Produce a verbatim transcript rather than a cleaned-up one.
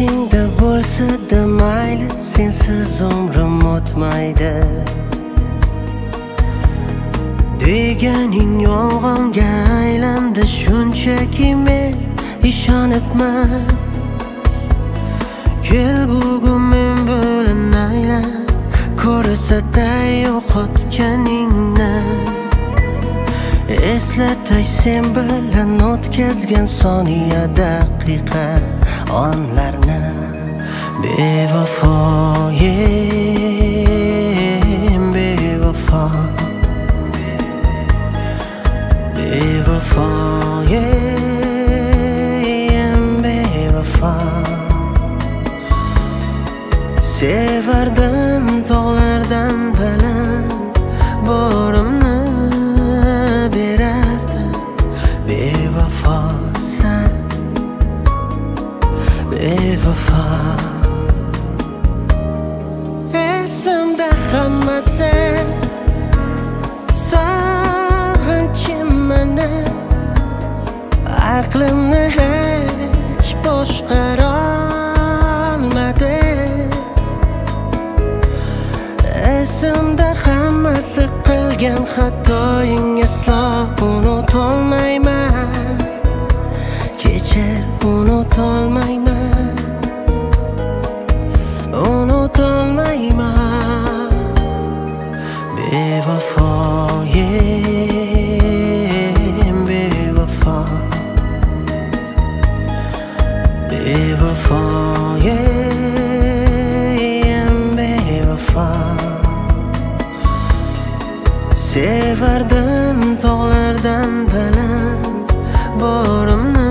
esingda bo'lsa-da mayli, sensiz umrim o'tmaydi deganing yolg'onga aylandi. Shunchaki men ishonibman. Kel bugun men bilan aylan, ko'rsata yo'qotganingni. Eslatay sen bilan o'tkazgan soniya, daqiqa, onlarni. Bevafoyim, bevafo, bevafoyim, bevafo. Sevardim tog'lardan baland, borimni berardim. Bevafosan, bevafo. Esimda hammasi, sog'inchim meni. Aqlimni hech boshqarolmadi. Esimda hammasi, qilgan xatoying aslo unutolmayman. Kechir, unutolmayman, unutolmayman. Bevafoyim, bevafo, bevafoyim, bevafo. Sevardim tog'lardan baland, borimni